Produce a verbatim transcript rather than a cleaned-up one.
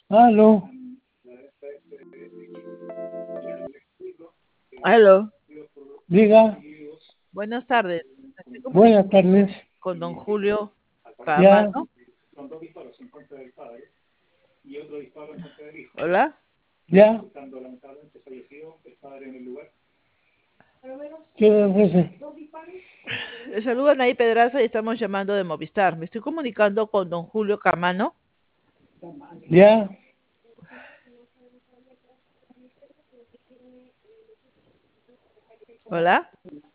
Aló, Aló, diga, buenas tardes. Me estoy buenas comunicando tardes. con don Julio Ya, Caamano. Hola, ya, ¿qué le ofrece? le saluda Nay Pedraza y estamos llamando de Movistar. Me estoy comunicando con don Julio Caamano. Ya, Hola.